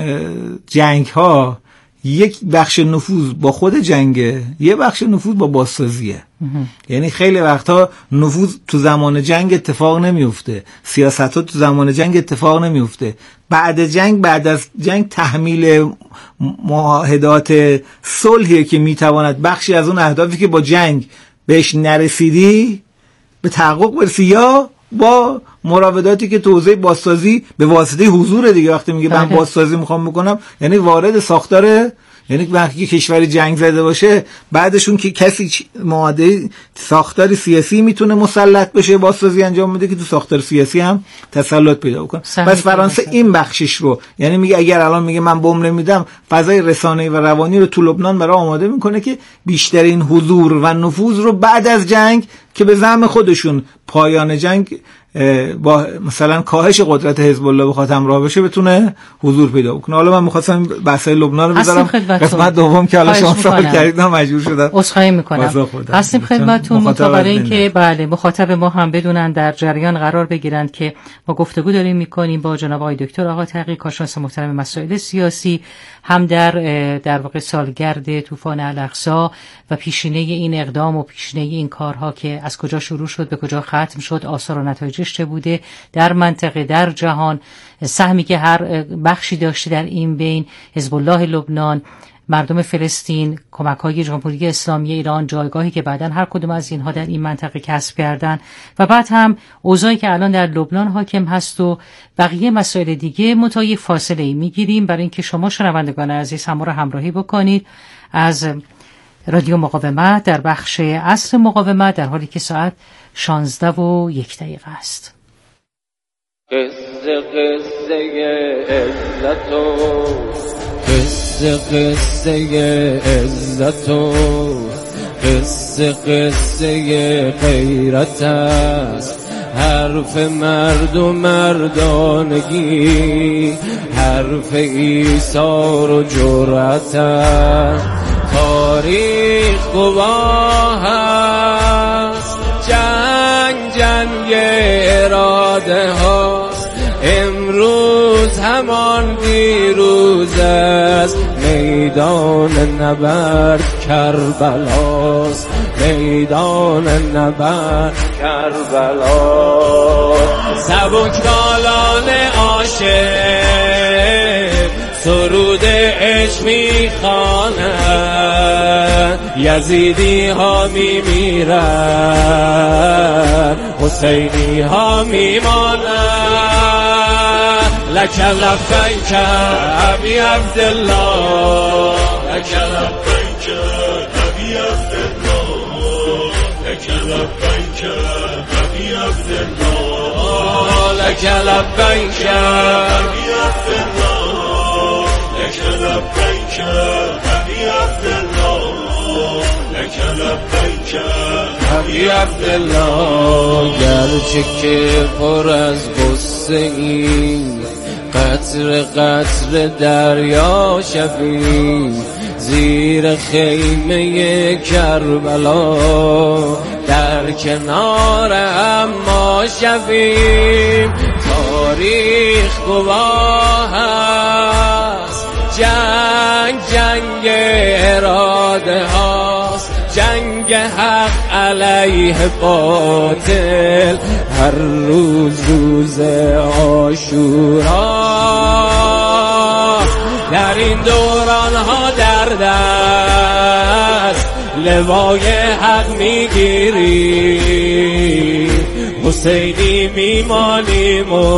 جنگ ها یک بخش نفوذ با خود جنگه، یه بخش نفوذ با بازسازیه. یعنی خیلی وقتا نفوذ تو زمان جنگ اتفاق نمیفته، سیاست ها تو زمان جنگ اتفاق نمیفته، بعد از جنگ تحمیل معاهدات صلحی که میتواند بخشی از اون اهدافی که با جنگ بهش نرسیدی به تحقق برسی، یا با مراوداتی که تو حوزه بازسازی به واسطه حضور دیگه، وقتی میگه من بازسازی میخوام بکنم یعنی وارد ساختار، یعنی وقتی کشوری جنگ زده باشه بعدشون که کسی معاهده ساختار سیاسی میتونه مسلط بشه بازسازی انجام میده که تو ساختار سیاسی هم تسلط پیدا بکنه. پس فرانسه این بخشش رو، یعنی میگه اگر الان میگه من بمب نمیدم، فضای رسانه‌ای و روانی رو تو لبنان برای آماده میکنه که بیشترین حضور و نفوذ رو بعد از جنگ که به زعم خودشون پایان جنگ با مثلا کاهش قدرت حزب الله بخواد همراه بشه بتونه حضور پیدا بکنه. حالا من می‌خواستم بحث لبنان رو بذارم قسمت دوم که حالا شما سوال کردید مجبور شدم عذرخواهی می‌کنم. هستیم خدمتتون متوجه این که بله مخاطب ما هم بدونن در جریان قرار بگیرند که ما گفتگو داریم می‌کنیم با جناب آقای دکتر آقا تقی، کارشناس محترم مسائل سیاسی، هم در واقع سالگرد طوفان الاقصی و پیشینه این اقدام و پیشینه این کارها که از کجا شروع شد به کجا ختم شد، آثار و نتایجش چه بوده در منطقه، در جهان، سهمی که هر بخشی داشته در این بین، حزب الله لبنان، مردم فلسطین، کمک‌های جمهوری اسلامی ایران، جایگاهی که بعداً هر کدوم از اینها در این منطقه کسب کردن و بعد هم اوضاعی که الان در لبنان حاکم هست و بقیه مسائل دیگه. متای فاصله میگیریم برای اینکه شما شنوندگان عزیز هم رو همراهی بکنید از رادیو مقاومت در بخش عصر مقاومت، در حالی که ساعت 16:01 است. قصه عزت و قصه غیرت است، حرف مرد و مردانگی، حرف ایثار و جرأت است. تاریخ گواه است، جنگ اراده هاست، امروز همان دیروز است. میدان نبرد کربلاست، میدان نبرد کربلاست. سبکبالان عاشق سرود عشق میخوانند، یزیدی ها میمیرند، حسینی ها میمانند. لک لبیک ابی عبدالله، لک لبیک ابی عبدالله، لک لبیک ابی عبدالله، لک لبیک ابی عبدالله، لک لبیک ابی عبدالله، لک لبیک ابی عبدالله. گرچه که پر از غصه ای، قطر قطر دریا شویم، زیر خیمه کربلا در کنار اما شویم. تاریخ گواه است، جنگ اراده هاست، جنگ حق علیه باطل، هر روز عاشورا. در این دوران ها در دست لوای حق میگیریم، حسینی میمانیم و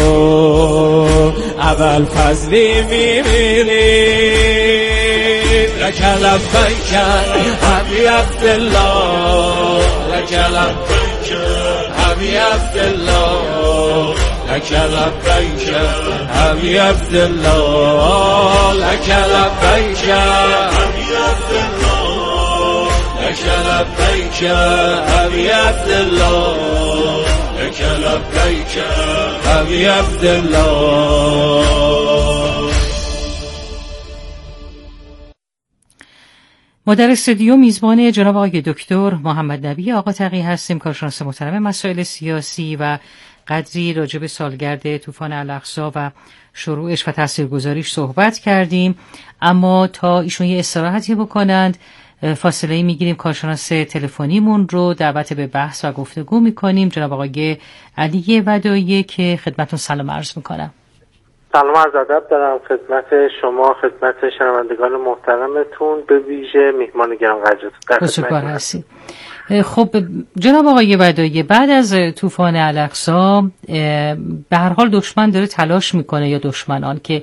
اول فضلی میمیریم. لک لبیک ابی عبدالله، لک لبیک ابی عبدالله، لک لبیک ابی عبدالله، لک لبیک ابی عبدالله، لک لبیک ابی عبدالله، لک لبیک ابی عبدالله. ما در استودیو میزبان جناب آقای دکتر محمد نبی آقا تقی هستیم، کارشناس محترم مسائل سیاسی و قدری راجع به سالگرد طوفان الاقصی و شروعش و تاثیرگذاریش صحبت کردیم، اما تا ایشون یه استراحتی بکنند فاصله میگیریم. کارشناس تلفنیمون رو دعوت به بحث و گفتگو میکنیم، جناب آقای علی ودایی که خدمتتون سلام عرض میکنم. سلام عرض ادب دارم خدمت شما، خدمت شنوندگان محترمتون، به ویژه میهمان گرانقدرتون. سپاسگزار هستیم. خب جناب آقای ودایی، بعد از طوفان الاقصی به هر حال دشمن داره تلاش میکنه یا دشمنان که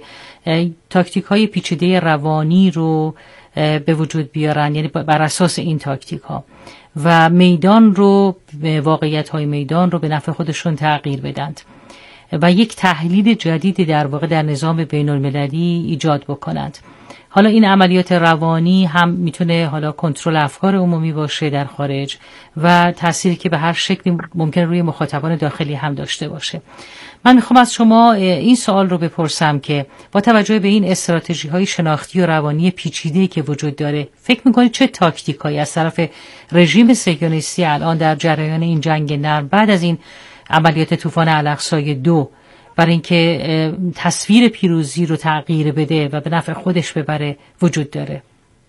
تاکتیک های پیچیده روانی رو به وجود بیارن، یعنی بر اساس این تاکتیک ها و میدان رو، واقعیت های میدان رو به نفع خودشون تغییر بدند و یک تحلیل جدید در واقع در نظام بین المللی ایجاد بکنند. حالا این عملیات روانی هم میتونه حالا کنترل افکار عمومی باشه در خارج و تأثیری که به هر شکلی ممکن روی مخاطبان داخلی هم داشته باشه. من میخوام از شما این سوال رو بپرسم که با توجه به این استراتژی های شناختی و روانی پیچیده‌ای که وجود داره، فکر میکنید چه تاکتیکایی از طرف رژیم صهیونیستی الان در جریان این جنگ نرم بعد از این عملیات طوفان الاقصی 2 برای اینکه تصویر پیروزی رو تغییر بده و به نفع خودش ببره وجود داره؟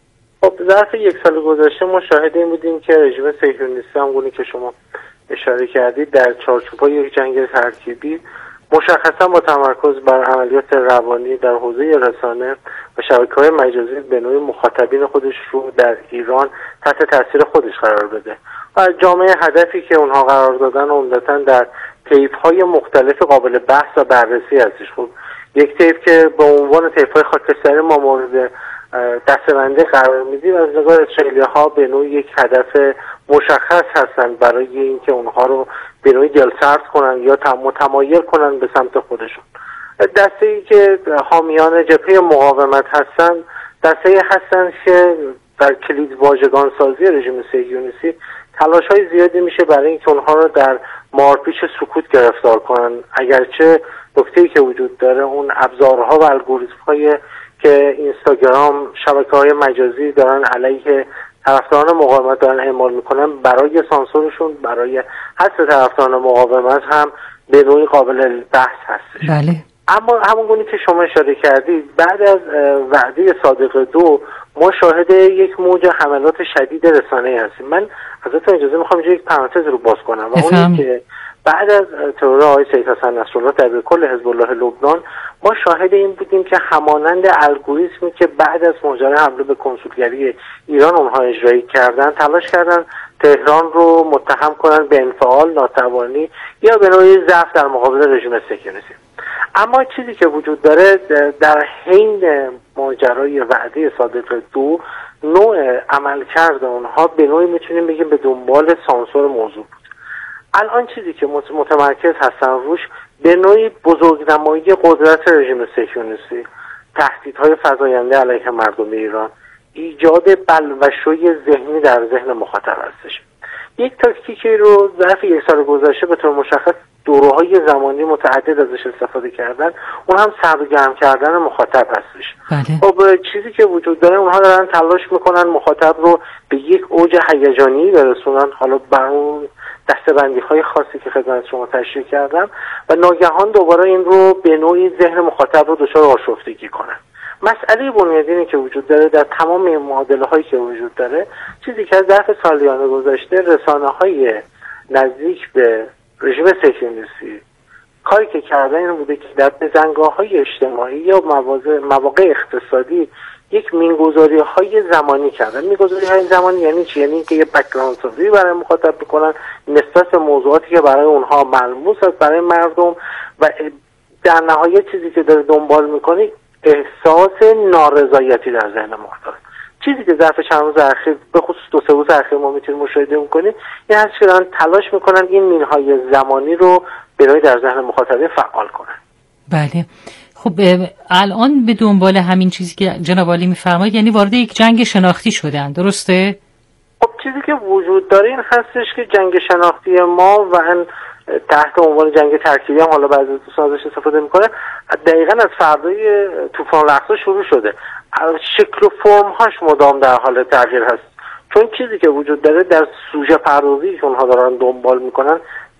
خب ظرف یک سال گذشته ما شاهد این بودیم که رژیم صهیونیستی همونی که شما اشاره کردید در چارچوب یک جنگ ترکیبی مشخصا با تمرکز بر عملیات روانی در حوزه رسانه و شبکه‌های مجازی به نوعی مخاطبین خودش رو در ایران تحت تاثیر خودش قرار بده و جامعه هدفی که اونها قرار دادن عمدتاً در طیف‌های مختلف قابل بحث و بررسی هستش. خب یک طیف که به عنوان طیف‌های خاکستری ما مورد دسته‌بندی قرار میدیم از نگاه اسرائیلی‌ها به نوعی یک هدف مشخص هستند برای اینکه اونها رو به نوعی دلسرد کنن یا متمایل کنن به سمت خودشون. دسته‌ای که حامیان جبهه مقاومت هستن، دسته‌ای هستن که در کلید واژگان سازی رژیم صهیونیستی تلاش‌های زیادی میشه برای اینکه اونها رو در مارپیچ سکوت گرفتار کنن، اگرچه نکته‌ای که وجود داره اون ابزارها و الگوریتم‌های که اینستاگرام، شبکه‌های مجازی دارن علیه طرفداران مقاومت دارن اعمال میکنن برای سانسورشون، برای حذف طرفداران مقاومت هم به نوعی قابل بحث هستش. بله. اما همونگونه که شما اشاره کردید بعد از وعده صادق 2 ما شاهد یک موج حملات شدید رسانه‌ای هستیم. من ازتون اجازه میخوام اینجا یک پرانتز رو باز کنم و اون که بعد از ترور آقای سید حسن نصرالله در کل حزب الله لبنان ما شاهد این بودیم که همانند الگوریتمی که بعد از ماجرای حمله به کنسولگری ایران اونها اجرایی کردن، تلاش کردن تهران رو متهم کنن به انفعال، ناتوانی یا به نوعی ضعف در مقابل رژیم صهیونیستی. اما چیزی که وجود داره در حین ماجرای وعده صادق 2 نوع عملکرد اونها به نوعی میتونیم بگیم به دنبال سانسور موضوع بود. الان چیزی که متمرکز هستن روش به نوعی بزرگنمایی قدرت رژیم صهیونیستی، تهدیدهای فزاینده علیه مردم ایران، ایجاد بلوشوی ذهنی در ذهن مخاطب هستش. یک تاکتیکی رو ظرف یک سال گذشته به طور مشخص دوره‌های زمانی متعدد ازش استفاده کردن، اون هم سرگرم کردن مخاطب هستش. خب چیزی که وجود داره اونها دارن تلاش میکنن مخاطب رو به یک اوج هیجانی برسونن، حالا بر اون دسته‌بندی‌های خاصی که خدمت شما تشریح کردم و ناگهان دوباره این رو به نوعی ذهن مخاطب رو دچار آشفتگی کنن. مسئله بنیادینی که وجود داره در تمام این معادله‌هایی که وجود داره، چیزی که از ظرف سالیان گذشته رسانه‌های نزدیک به رژیم صهیونیستی کاری که کردن این بوده که در بزنگاه‌های اجتماعی یا مواقع اقتصادی یک مینگذاری‌های زمانی کردن. مینگذاری‌های زمانی یعنی چی؟ یعنی که یه بک‌گراند سازی برای مخاطب بکنن نسبت به موضوعاتی که برای اونها ملموس است برای مردم و در نهایت چیزی که داره دنبال می‌کنه احساس نارضایتی در ذهن مخاطب. چیزی که ظرف چند روز اخیر به خصوص 2-3 روز اخیر ما میتونیم مشاهده می‌کنیم این هست که دارن تلاش می‌کنن این مینهای زمانی رو برای در ذهن مخاطب فعال کنن. بله. خب الان به دنبال همین چیزی که جناب عالی می‌فرمایید یعنی وارد یک جنگ شناختی شدن، درسته؟ خب چیزی که وجود داره این هستش که جنگ شناختی ما و تحت عنوان جنگ ترکیبی هم حالا بعضی دوستان ازش استفاده میکنه دقیقاً از فردای طوفان الاقصی شروع شده. شکل و فرم‌هاش مدام در حال تغییر هست، چون چیزی که وجود داره در سوژه پردازی که اونها دارن دنبال میکنن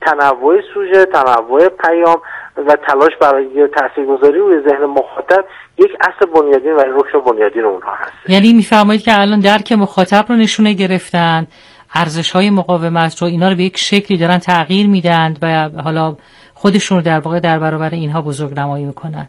تنوع سوژه، تنوع پیام و تلاش برای تاثیرگذاری روی ذهن مخاطب یک اصل بنیادین و رکن بنیادین اونها هست. یعنی میفرمایید که الان درک مخاطب رو نشونه گرفتن، ارزش‌های مقاومت رو، اینا رو به یک شکلی دارن تغییر میدن و حالا خودشون رو در واقع در برابر اینها بزرگنمایی میکنن.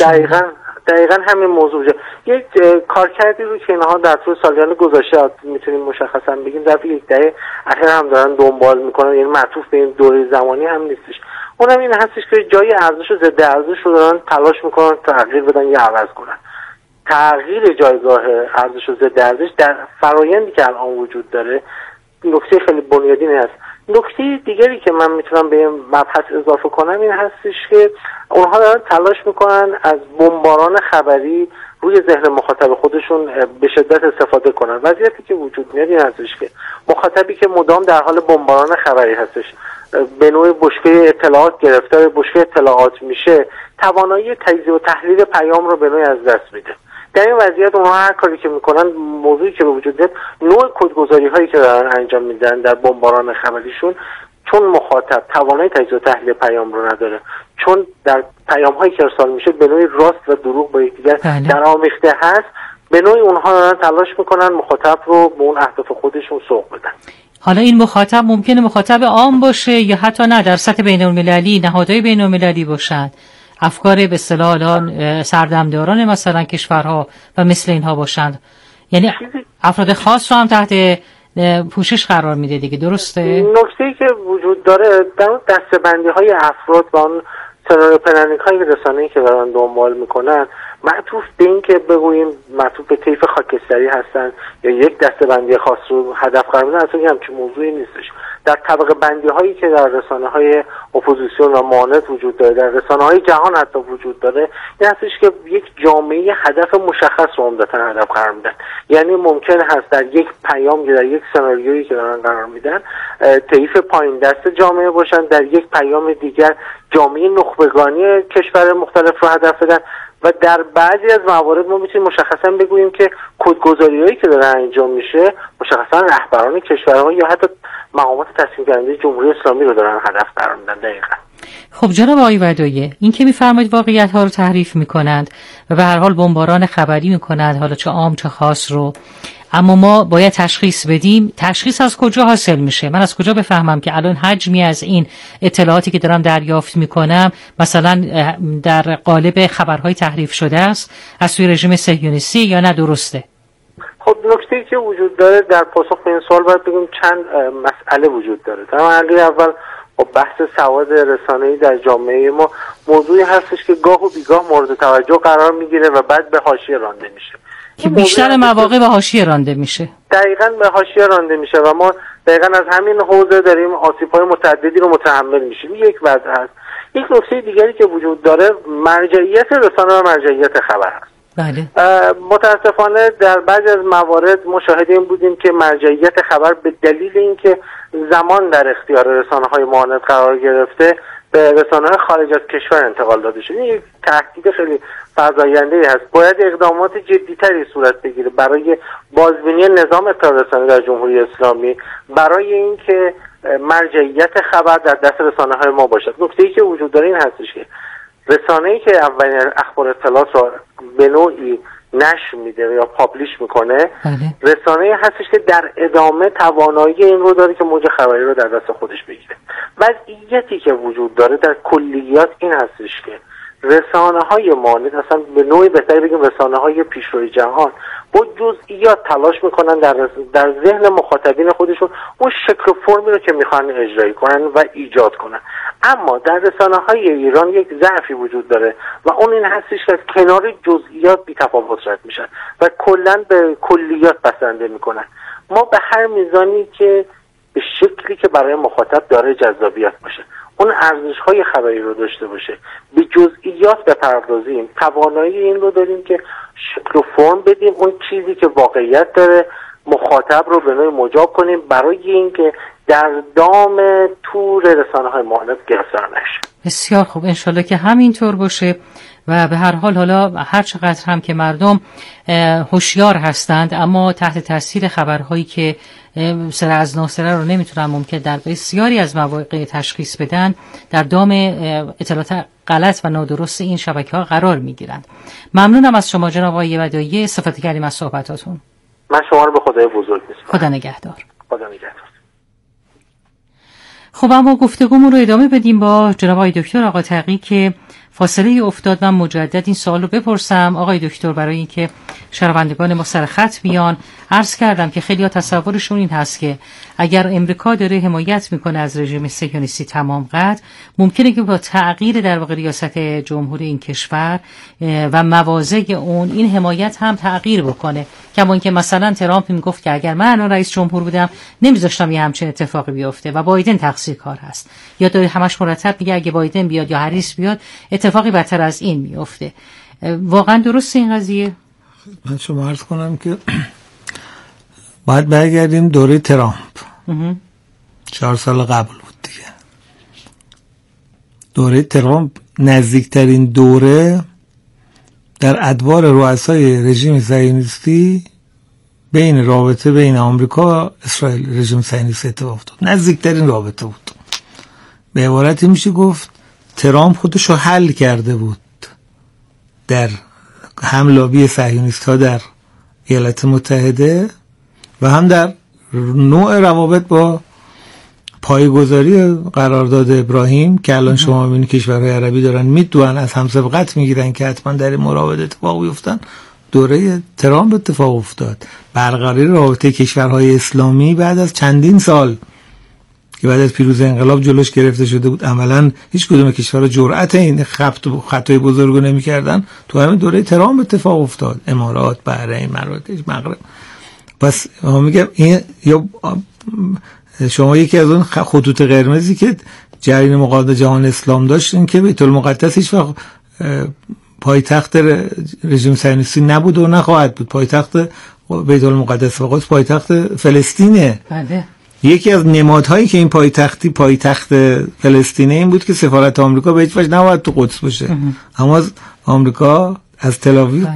دقیقاً همین موضوع. یک کارکردی رو که اینها در طول سالیان گذشته میتونیم مشخصا بگیم در یک دهه اخیر هم دارن دنبال میکنن، یعنی معطوف به این دوره زمانی هم نیستش. اونم این هستش که جای ارزش و ضد ارزش رو دارن تلاش میکنن تغییر بدن یا عوض کنن. تغییر جایگاه ارزش و ضد ارزش در فرایندی که الان وجود داره نکته خیلی بنیادینی هست. نکته دیگری که من میتونم به این مبحث اضافه کنم این هستش که اونها دارن تلاش میکنن از بمباران خبری روی ذهن مخاطب خودشون به شدت استفاده کنن. وضعیتی که وجود میاد این هستش که مخاطبی که مدام در حال بمباران خبری هستش، به نوعی بشکه اطلاعات گرفتار بشکه اطلاعات میشه، توانایی تجزیه و تحلیل پیام رو به نوعی از دست میده. در این وضعیت اونها هر کاری که میکنن، موضوعی که به وجود میاد، نوع کدگذاری هایی که دارن انجام میدن در بمباران خبریشون، چون مخاطب توانایی تجزیه و تحلیل پیام رو نداره، چون در پیام هایی که ارسال میشه به نوعی راست و دروغ با یکدیگر درآمیخته هست، به نوعی اونها دارن تلاش میکنن مخاطب رو به اون اهداف خودشون سوق بدن. حالا این مخاطب ممکنه مخاطب عام باشه یا حتی نه در سطح بین‌المللی، نهادهای بین‌المللی باشند، افکار به اصطلاح الان سردمداران مثلا کشورها و مثل اینها باشند، یعنی افراد خاص رو هم تحت پوشش قرار میده دیگه، درسته؟ نکته‌ای که وجود داره در اون دسته‌بندی های افراد و اون سناریو پلنینگ های رسانه‌ای که دارن دنبال میکنن معطوف به این که بگوییم معطوف به طیف خاکستری هستن یا یک دسته‌بندی خاص رو هدف قرار میدن، اصلا همچین موضوعی نیستش. در طبقه بندی هایی که در رسانه های اپوزیسیون و معاند وجود داره، در رسانه های جهان حتی وجود داره، این هستش که یک جامعه هدف مشخص رو عمدتاً هدف قرار میدن. یعنی ممکن هست در یک پیام یا در یک سناریویی که دارن قرار میدن طیف پایین دست جامعه باشن، در یک پیام دیگر جامعه نخبگانی کشور مختلف رو هدف بدن و در بعضی از موارد ما میتونیم مشخصا بگوییم که کدگذاری‌هایی که داره انجام میشه مشخصا رهبران کشورها یا حتی مقامات تصمیم گیرنده جمهوری اسلامی رو دارن هدف قرار میدن. دقیقاً. خب جناب آقای ودایی، این که میفرمایید واقعیت‌ها رو تحریف میکنند و به هر حال بمباران خبری میکنند، حالا چه عام چه خاص رو، اما ما باید تشخیص بدیم. تشخیص از کجا حاصل میشه؟ من از کجا بفهمم که الان حجمی از این اطلاعاتی که دارم دریافت میکنم مثلا در قالب خبرهای تحریف شده است از سوی رژیم صهیونیستی یا نه درسته؟ خب نکته‌ای که وجود داره در پاسخ به این سوال باید بگیم چند مسئله وجود داره. در مرحله اول بحث سواد رسانه‌ای در جامعه ما موضوعی هستش که گاه و بیگاه مورد توجه قرار میگیره و بعد به حاشیه رانده میشه. که بیشتر مواقع به حاشیه رانده میشه. دقیقاً به حاشیه رانده میشه و ما دقیقاً از همین حوزه داریم آسیب‌های متعددی رو متحمل میشیم. یک وضع هست. یک نکته دیگری که وجود داره مرجعیت رسانه و مرجعیت خبر هست. بله. متاسفانه در بعضی از موارد مشاهده این بودیم که مرجعیت خبر به دلیل اینکه زمان در اختیار رسانه‌های معاند قرار گرفته به رسانه‌های خارج از کشور انتقال داده شده. این یک تهدید خیلی فزاینده‌ای هست. باید اقدامات جدی‌تری صورت بگیره برای بازبینی نظام اطلاع رسانی در جمهوری اسلامی، برای اینکه مرجعیت خبر در دست رسانه‌های ما باشد. نکته‌ای که وجود داره این هستش که رسانه‌ای که اولین اخبار اطلاعات را به نوعی نشر میده یا پابلیش میکنه، رسانه‌ای هستش که در ادامه توانایی این رو داره که موج خبری رو در دست خودش بگیره. وضعیتی که وجود داره در کلیات این هستش که رسانه‌های مانند اصلا به نوعی بهتر بگیم رسانه‌های پیشروی جهان با جزئیات تلاش میکنن در ذهن مخاطبین خودشون اون شکل و فرمی رو که میخوان اجرایی کنن و ایجاد کنن. اما در رسانه‌های ایران یک ضعفی وجود داره و اون این هستش که از کنار جزئیات بی‌تفاوت رد میشن و کلاً به کلیات بسنده میکنن. ما به هر میزانی که به شکلی که برای مخاطب داره جذابیت باشه، اون ارزش‌های خبری رو داشته باشه، به جزئیات بپردازیم، توانایی این رو داریم که شکل و فرم بدیم اون چیزی که واقعیت داره، مخاطب رو به نوعی مجاب کنیم برای اینکه در دام تور رسانه‌های معاند گرفتار نشه. بسیار خوب، انشالله که همینطور باشه و به هر حال حالا هر چقدر هم که مردم هوشیار هستند، اما تحت تاثیر خبرهایی که سر از ناسره رو نمیتونن ممکن در بسیاری از مواقع تشخیص بدن، در دام اطلاعات غلط و نادرست این شبکه‌ها قرار میگیرند. ممنونم از شما جناب آقای ودایی، استفاده کردیم از صحبتاتون. من شما رو به خدای بزرگ میسپارم. خدا نگهدار. خدا نگهدار. خب اما گفتگومون رو ادامه بدیم با جناب آقای دکتر آقا تقی که فاصله افتاد. من مجدد این سوال رو بپرسم آقای دکتر برای اینکه شنوندگان ما سر خط بیان. عرض کردم که خیلی‌ها تصورشون این هست که اگر امریکا داره حمایت میکنه از رژیم صهیونیستی تمام قد، ممکنه که با تغییر در واقع ریاست جمهوری این کشور و مواضع اون این حمایت هم تغییر بکنه. کما اینکه مثلا ترامپ میگفت که اگر من رئیس جمهور بودم نمیذاشتم یه همچین اتفاقی بیفته و بایدن تقصیرکار هست، یا داره همش مرتب میگه اگه بایدن بیاد یا هریس بیاد اتفاقی بدتر از این میفته. واقعا درست این قضیه؟ من شما عرض کنم که باید برگردیم دوره ترامپ. 4 سال قبل بود دیگه. دوره ترامپ نزدیکترین دوره در ادوار رؤسای رژیم صهیونیستی بین رابطه بین آمریکا و اسرائیل رژیم صهیونیستی اتفاق افتاد. نزدیکترین رابطه بود. به عبارتی میشه گفت ترامپ خودشو حل کرده بود در هم لابی صهیونیست‌ها در ایالات متحده و هم در نوع روابط با پایه‌گذاری قرارداد ابراهیم که الان شما می‌بینید کشورهای عربی دارن میدونن از هم سبقت میگیرن که حتما در این مراود اتفاق بیفتن. دوره ترامپ اتفاق افتاد. برقراری رابطه کشورهای اسلامی بعد از چندین سال که بعد از پیروزی انقلاب جلوش گرفته شده بود، عملاً هیچ کدوم کشورها جرأت این خطای بزرگو نمی‌کردن. تو همین دوره ترامپ اتفاق افتاد. امارات، بحرین، مراکش، مغرب. پس ما میگم این یا شما یکی از اون خطوط قرمزی که جریان مقاومت جهان اسلام داشت این که بیت المقدس هیچ وقت پایتخت رژیم صهیونیستی نبود و نخواهد بود. پایتخت بیت المقدس و قدس پایتخت فلسطینه. بله. یکی از نمادهایی که این پایتخت فلسطینه این بود که سفارت آمریکا به هیچ وجه نباید تو قدس باشه. اما آمریکا از تل آویو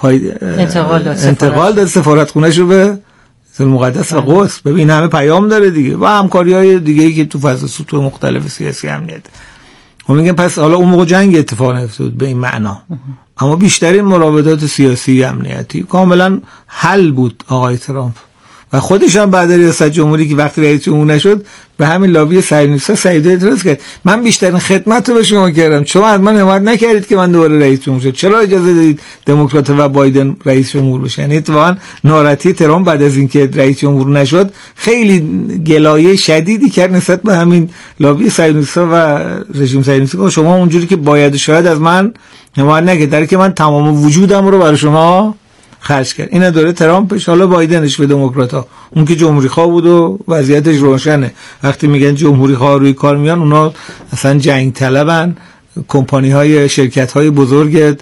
انتقال داد سفارت خونه‌شو به مقدس و قدس. ببین همه پیام داره دیگه و همکاری‌های دیگه‌ای که تو فضا سطوح مختلف سیاسی امنیت. ما میگم پس حالا اون موقع جنگ اتفاق نیفتاد به این معنا، اما بیشترین مراودات سیاسی امنیتی کاملا حل بود آقای ترامپ و خودش هم بعد ریاست جمهوری که وقتی رئیس جمهور نشد به همین لابی صهیونیست‌ها سعی اعتراض کرد. من بیشترین خدمت رو به شما کردم، شما از من حمایت نکردید که من دوباره رئیس جمهور شد، چرا اجازه دادید دموکرات و بایدن رئیس جمهور بشن؟ یعنی اتفاقا ناراحتی ترامپ بعد از اینکه رئیس جمهور نشد خیلی گلایه شدیدی کرد نسبت به همین لابی صهیونیست‌ها و رژیم صهیونیستی. شما اونجوری که باید شاید از من حمایت نکردید، در که من تمام وجودم رو برای شما خرج کرد. این دوره ترامپش. حالا بایدنش به دموکرات‌ها، اون که جمهوری خواه بود و وضعیتش روشنه. وقتی میگن جمهوری خواه روی کار میان، اونا اصلا جنگ طلبن. کمپانی‌های شرکت‌های بزرگ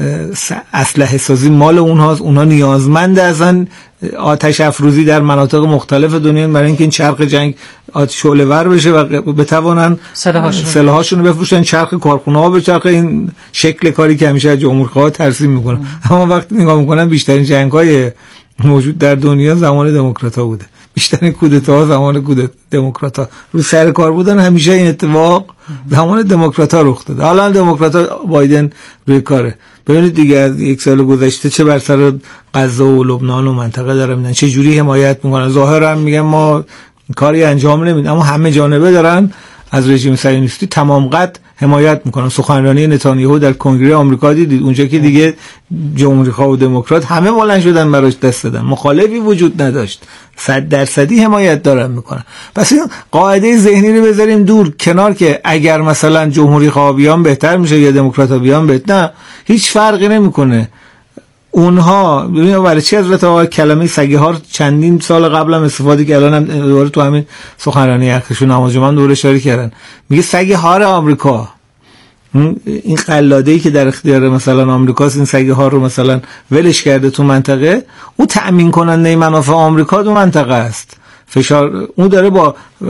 اسلحه سازی مال اونهاست، اونها نیازمند ازن آتش افروزی در مناطق مختلف دنیا برای اینکه این چرخ جنگ شعله‌ور بشه و بتوانن سلاحاشون رو بفروشن، چرخ کارخونه‌ها به چرخ. این شکل کاری که همیشه جمهوری‌خواه ترسیم میکنن. اما وقتی نگاه میکنن بیشترین جنگ‌های موجود در دنیا زمان دموکرات‌ها بوده، بیشترین کودتاها زمان دموکرات‌ها رو سر کار بودن. همیشه این اتفاق زمان دموکرات‌ها رخ داده. حالا دموکرات‌ها بایدن روی کاره. ببینید دیگه از یک سال گذشته چه بر سر غزه و لبنان و منطقه دارن میدن، چه جوری حمایت میکنن. ظاهرا میگن ما کاری انجام نمیدیم، اما همه جانبه دارن از رژیم صهیونیستی تمام قد حمایت میکنن. سخنرانی نتانیاهو در کنگره آمریکا دیدید، اونجا که دیگه جمهوری‌خواه و دموکرات همه بلند شدن براش دست دادن، مخالفی وجود نداشت، 100% حمایت دارن میکنن. پس این قاعده ذهنی رو بذاریم دور کنار که اگر مثلا جمهوری‌خواه بیان بهتر میشه یا دموکرات‌ها بیان بهتر، نه، هیچ فرقی نمیکنه. اونها ببینید برای چی حضرت آقا کلمه سگه ها چندین سال قبل هم استفاده که الان هم دوباره تو همین سخنرانی اخیرشون نماز جمعه دوباره اشاره کردن، میگه سگه ها رو آمریکا، این قلاده‌ای که در اختیار مثلا آمریکاست، این سگه ها رو مثلا ولش کرده تو منطقه، او تأمین کننده منافع آمریکا تو منطقه است. فشار اون داره با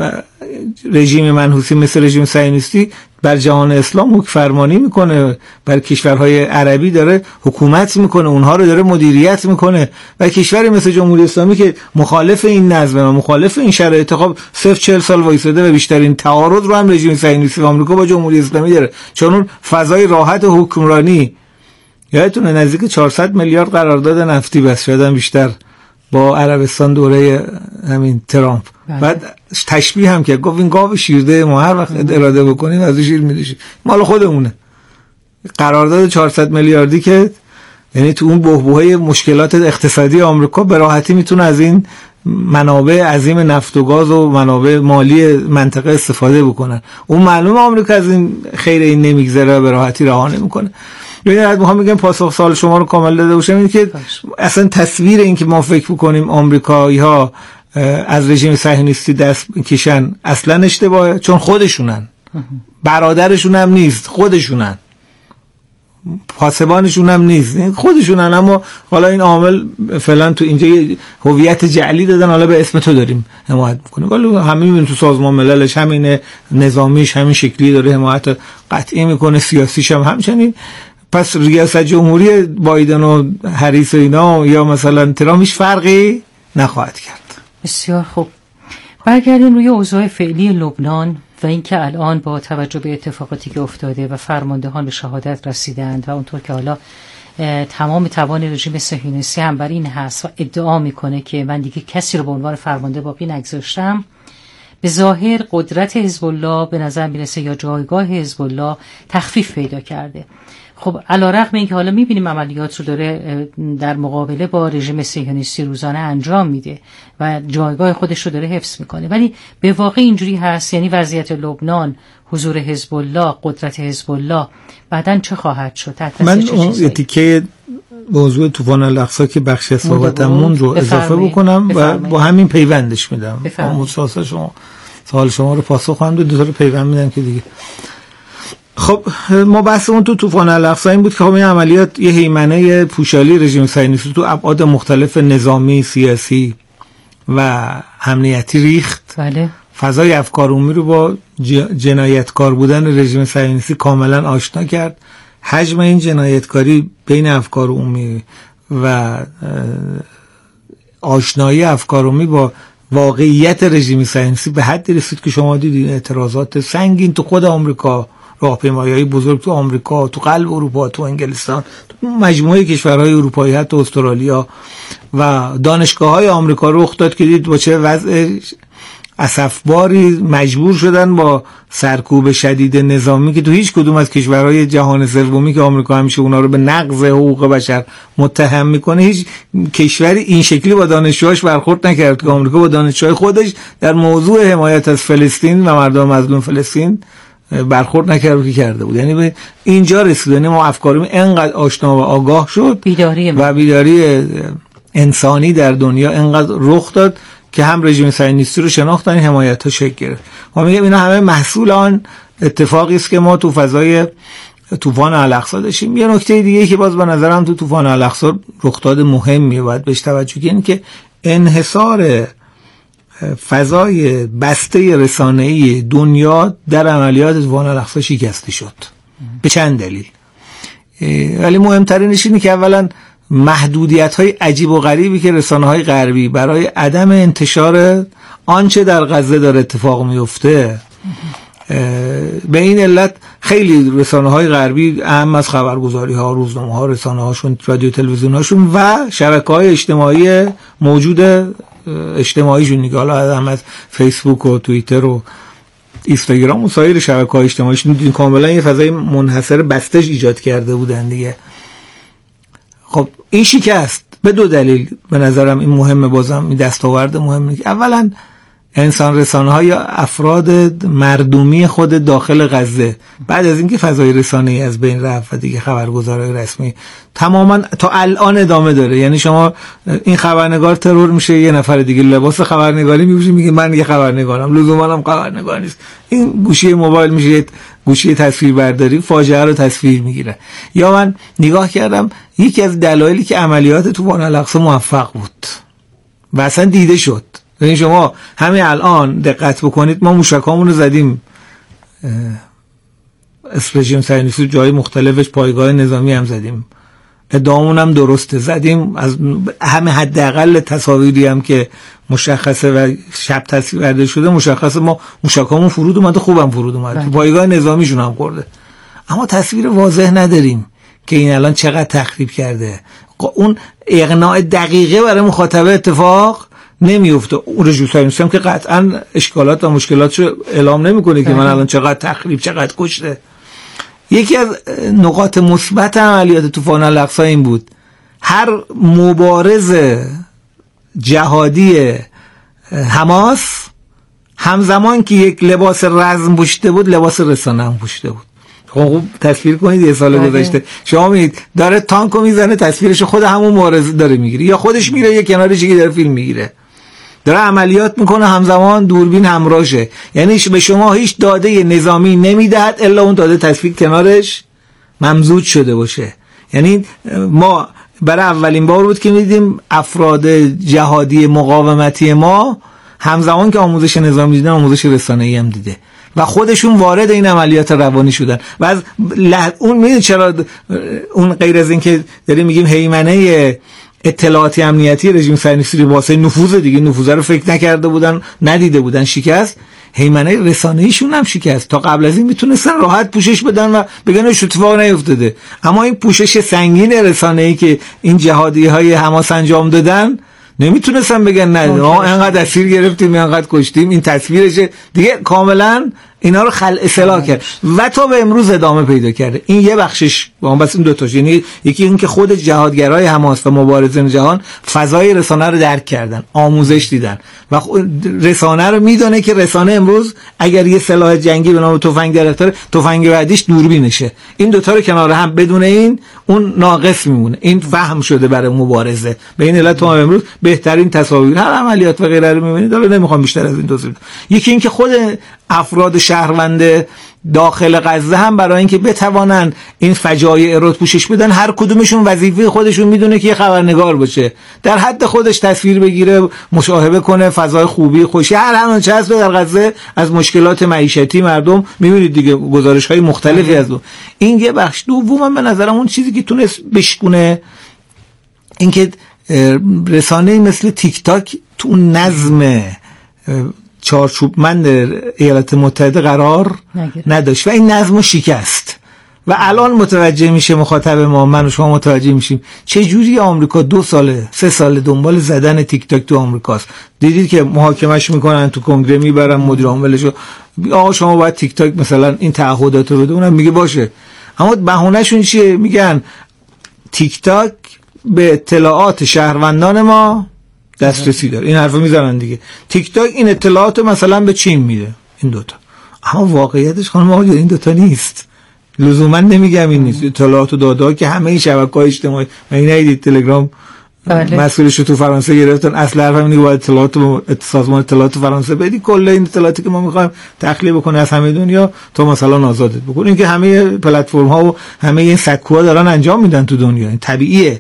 رژیم منحوسی مثل رژیم صهیونیستی بر جهان اسلام حکم فرمانی میکنه، بر کشورهای عربی داره حکومت میکنه، اونها رو داره مدیریت میکنه. و کشوری مثل جمهوری اسلامی که مخالف این نظم و مخالف این شرایط، خب 40 سال وایساده و بیشترین تعارض رو هم رژیم صهیونیستی آمریکا با جمهوری اسلامی داره، چون اون فضای راحت حکمرانی. یادتونه نزدیک 400 میلیارد قرارداد نفتی بس، شاید هم بیشتر، با عربستان دوره همین ترامپ. بعد تشبیه هم که گفت این گاو شیرده ما هر وقت اراده بکنیم از شیر می‌ریزیم، مال خودمونه. قرارداد 400 میلیاردی که یعنی تو اون بحبوحه مشکلات اقتصادی آمریکا به راحتی میتونه از این منابع عظیم نفت و گاز و منابع مالی منطقه استفاده بکنن. اون معلومه آمریکا از این خیر این نمیگذره، به راحتی رها نمیکنه. ببینید ما میگم پاسخ سوال شما رو کامل داده باشم، این که اصلا تصویر این که ما فکر بکنیم آمریکایی‌ها از رژیم صهیونیستی دست کشن اصلا اشتباهه، چون خودشونن، برادرشون هم نیست، خودشونن، پاسبانشون هم نیست، خودشونن. اما حالا این عامل فعلا تو اینجا هویت جعلی دادن، حالا به اسم تو داریم حمایت میکنیم. ولی همه میبینیم تو سازمان مللش همینه، نظامیش همین شکلی داره حمایت قطعی میکنه، سیاسیش هم همچنین. پس ریاست جمهوری بایدن و هریس و اینا یا مثلا ترامپ هیچ فرقی نخواهد کرد. بسیار خوب. برگردیم روی اوضاع فعلی لبنان و اینکه الان با توجه به اتفاقاتی که افتاده و فرماندهان به شهادت رسیدند و اونطور که حالا تمام توان رژیم صهیونیستی هم بر این هست و ادعا میکنه که من دیگه کسی رو به عنوان فرمانده باقی نگذاشتم، به ظاهر قدرت حزب الله به نظر میرسه یا جایگاه حزب الله تخفیف پیدا کرده. خب علیرغم اینکه حالا میبینیم عملیات رو داره در مقابله با رژیم صهیونیستی روزانه انجام میده و جایگاه خودش رو داره حفظ میکنه، ولی به واقع اینجوری هست؟ یعنی وضعیت لبنان، حضور حزب الله، قدرت حزب الله بعداً چه خواهد شد؟ من اون تیکه موضوع طوفان الاقصی که بخش صحبتمون رو اضافه بکنم و با همین پیوندش میدم. سوال شما رو پاسخ خواهم داد، دو تا رو پیوند میدم که دیگه. خب ما بحث اون تو طوفان الاقصی این بود که خب این عملیات یه هیمنه پوشالی رژیم صهیونیستی تو ابعاد مختلف نظامی، سیاسی و امنیتی ریخت. بله. فضای افکار عمومی رو با جنایتکار بودن رژیم صهیونیستی کاملا آشنا کرد. حجم این جنایتکاری بین افکار عمومی و آشنایی افکار عمومی با واقعیت رژیم صهیونیستی به حدی رسید که شما دیدین اعتراضات سنگین تو خود آمریکا، راهپیمایی‌های بزرگ تو آمریکا، تو قلب اروپا، تو انگلستان، تو مجموعه کشورهای اروپایی، حتی استرالیا و دانشگاه‌های آمریکا رخ داد که دید با چه وضع اسفباری مجبور شدن با سرکوب شدید نظامی که تو هیچ کدوم از کشورهای جهان سومی که آمریکا همیشه اونا رو به نقض حقوق بشر متهم میکنه، هیچ کشوری این شکلی با دانشجوهاش برخورد نکرد که آمریکا با دانشجوهای خودش در موضوع حمایت از فلسطین و مردم مظلوم فلسطین برخورد نکرد که کرده بود. یعنی به اینجا رسید. یعنی ما افکارمون انقدر آشنا و آگاه شد، بیداری انسانی در دنیا انقدر رخ داد که هم رژیم صهیونیستی رو شناختن، حمایت ها شکل گرفت. ما میگم اینا همه محصول آن اتفاقی است که ما تو فضای طوفان الاقصی داشتیم. یه نکته دیگه که باز به نظرم تو طوفان الاقصی رخداد مهمیه باید بهش توجه کنیم که انحصار فضای بسته رسانه‌ای دنیا در عملیات طوفان الاقصی شکسته شد به چند دلیل. ولی مهمترینش اینه که اولا محدودیت‌های عجیب و غریبی که رسانه‌های غربی برای عدم انتشار آنچه در غزه داره اتفاق میفته، به این علت خیلی رسانه‌های غربی اهم از خبرگزاری‌ها، روزنامه‌ها، رسانه‌هاشون، رادیو تلویزیون‌هاشون و شبکه‌های اجتماعی موجود اجتماعیشون دیگه، حالا هم از فیسبوک و توییتر و اینستاگرام و سایر شبکه‌های اجتماعیشون دیدین کاملا یه فضای منحصر بستش ایجاد کرده بودن دیگه. خب این شکست به دو دلیل به نظرم این مهمه، بازم این دستاورد مهمه که اولا انسان رسانه‌ها یا افراد مردمی خود داخل غزه بعد از اینکه فضای رسانه‌ای از بین رفت و دیگه خبرگزارهای رسمی تماما تا الان ادامه داره. یعنی شما این خبرنگار ترور میشه، یه نفر دیگه لباس خبرنگاری میپوشه میگه من یه خبرنگارم، لزوما هم خبرنگار نیست، این گوشی موبایل میشه گوشی تصویربرداری، فاجعه رو تصویر میگیره. یا من نگاه کردم یکی از دلایلی که عملیات طوفان الاقصی موفق بود و اصلا دیده شد یعنی شما همین الان دقت بکنید ما موشکامون رو زدیم رژیم صهیونیستی جای مختلفش، پایگاه نظامی هم زدیم، ادعامون هم درسته، زدیم از همه حداقل تصاویری هم که مشخصه و شب تصویر برداری شده مشخصه ما موشکامون فرود اومده، خوبم فرود اومده، تو پایگاه نظامیشون هم خورده، اما تصویر واضح نداریم که این الان چقدر تخریب کرده. اون اقناع دقیقه برای مخاطبه اتفاق نمیفته. اون رژیم صهیونیستی هم که قطعا اشکالات و مشکلاتشو اعلام نمیکنه که من الان چقدر تخریب چقدر کشته. یکی از نقاط مثبت عملیات طوفان الاقصی این بود هر مبارز جهادی حماس همزمان که یک لباس رزم پوشیده بود لباس رسانه هم پوشیده بود. خب تصویر کنید یه سال گذشته شما میدید داره تانکو میزنه، تصویرش خود همون مبارز داره میگیره یا خودش میره یا کنارش یکی داره فیلم میگیره، داره عملیات میکنه همزمان دوربین همراهشه. یعنی به شما هیچ داده نظامی نمیدهد الا اون داده تصویر کنارش ممزوج شده باشه. یعنی ما برای اولین بار بود که میدیدیم افراد جهادی مقاومتی ما همزمان که آموزش نظامی دیدن آموزش رسانه‌ای هم دیده و خودشون وارد این عملیات روانی شدن. و از اون میدونید چرا اون غیر از این که داریم میگیم هیمنه اطلاعاتی امنیتی رژیم صهیونیستی واسه نفوذ دیگه نفوذ رو فکر نکرده بودن ندیده بودن شکست، هیمنه رسانه‌ایشون هم شکست. تا قبل از این میتونستن راحت پوشش بدن و بگن اش اتفاق نیفتاده، اما این پوشش سنگین رسانه‌ای که این جهادی‌های حماس انجام دادن نمیتونستن بگن نه انقدر اسیر گرفتیم انقدر کشتیم، این تصویرشه دیگه. کاملا اینا رو خلع اصلاح کرد و تا به امروز ادامه پیدا کرده. این یه بخشش بس این دو تاش، یعنی یکی این که خود جهادگرای حماس و مبارزین جهان فضای رسانه رو درک کردن، آموزش دیدن و رسانه رو میدونه که رسانه امروز اگر یه سلاح جنگی به نام تفنگ گرفتاره تفنگ بعدیش دوربینشه. این دو تا رو کنار هم بدون این اون ناقص میمونه. این فهم شده برای مبارزه. به این علت تا امروز بهترین تصاویر هر عملیات و غیره رو می‌بینید. حالا نمیخوام بیشتر از این توضیح بدم. یکی این که خود افراد شهروند داخل غزه هم برای اینکه بتوانن این فجایع رو پوشش بدن هر کدومشون وظیفه خودشون میدونه که یه خبرنگار باشه، در حد خودش تصویر بگیره، مشاهده کنه، فضای خوبی خوشی هر چه هست در غزه از مشکلات معیشتی مردم میبینید دیگه، گزارش‌های مختلفی از اون. این یه بخش. دوم به نظرم اون چیزی که تونست بشکونه این که رسانه‌ای مثل تیک تاک تو نظم چارچوبمند ایالات متحده قرار نداشت و این نظم شکست. و الان متوجه میشه مخاطب ما، من و شما متوجه میشیم چه جوری آمریکا 2-3 سال دنبال زدن تیک تاک تو آمریکاست. دیدید که محاکمهش میکنن تو کنگره، میبرن مدیر عاملشو، آقا شما باید تیک تاک مثلا این تعهدات رو بده، اونم میگه باشه. اما بهونهشون چیه؟ میگن تیک تاک به اطلاعات شهروندان ما دسترسی داره. این حرفو میزنن دیگه. تیک تاک این اطلاعات مثلا به چین میده، این دوتا. اما واقعیتش خانم آقا این دوتا نیست. لزوما نمیگم این نیست. اطلاعات و داده که همه این شبکه‌های اجتماعی، من ندید تلگرام مسئولش تو فرانسه گرفتن، اصل حرف اینه که باید اطلاعات سازمان اطلاعات فرانسه بدی کل این اطلاعاتی که ما میخوایم تخلیه بکنه از همه دنیا تا مثلا آزادت بکنه. این که همه پلتفرم ها و همه این سکوها دارن انجام میدن تو دنیا، این طبیعیه.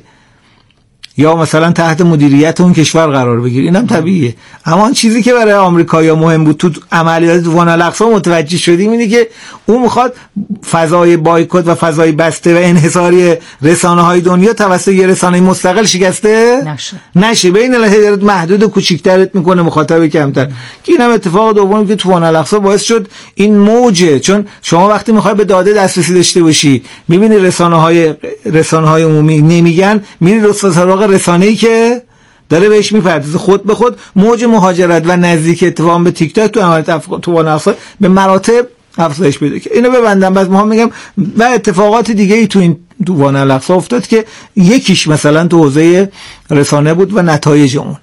یا مثلا تحت مدیریت اون کشور قرار بگیر، اینم طبیعیه. اما اون چیزی که برای آمریکایی‌ها مهم بود تو عملیات طوفان الاقصی متوجه شدیم اینه که اون میخواد فضای بایکوت و فضای بسته و انحصاری رسانه‌های دنیا توسط یه رسانه مستقل شکسته نشه. بین الهدایت محدود و کوچیک‌ترت میکنه، مخاطب کمتر. که اینم اتفاق دومی که طوفان الاقصی باعث شد این موجه. چون شما وقتی میخوای به داده دسترسی داشته باشی، میبینی رسانه‌های عمومی نمیگن، میری سراغ رسانه‌ای که داره بهش میپردازه. خود به خود موج مهاجرت و نزدیک اتفاق به تیک تاک تو عملیات طوفان الاقصی به مراتب افزایش پیدا کرد. اینو ببندم بعد ما میگم و اتفاقات دیگه ای تو این طوفان الاقصی افتاد که یکیش مثلا تو حوزه رسانه بود و نتایج اون.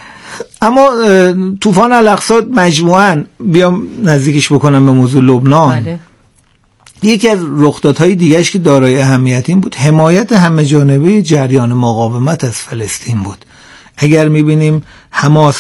اما طوفان الاقصی مجموعاً بیام نزدیکش بکنم به موضوع لبنان. بله. یکی از رخدادهای دیگه‌اش که دارای اهمیت این بود حمایت همه جانبه جریان مقاومت از فلسطین بود. اگر می‌بینیم حماس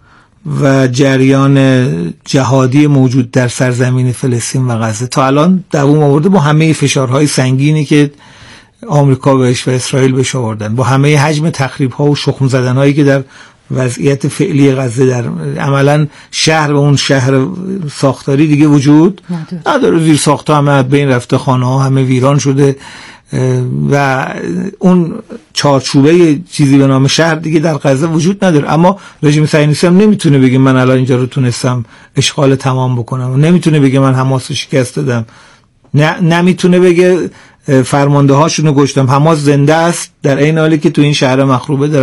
و جریان جهادی موجود در سرزمین فلسطین و غزه تا الان دوام آورده با همه فشارهای سنگینی که آمریکا بهش و اسرائیل بهش آوردن، با همه حجم تخریب‌ها و شخم زدن‌هایی که در وضعیت فعلی غزه در عملا شهر و اون شهر ساختاری دیگه وجود نداره. زیر ساخت‌ها همه بین رفته، خانه‌ها همه ویران شده و اون چارچوبه چیزی به نام شهر دیگه در غزه وجود نداره. اما رژیم صهیونیستی هم نمیتونه بگه من الان اینجا رو تونستم اشغال تمام بکنم و نمیتونه بگه من حماس رو شکست دادم، نمیتونه بگه فرمانده هاشونو کشتم. حماس زنده است در این حالی که تو این شهر مخروبه داره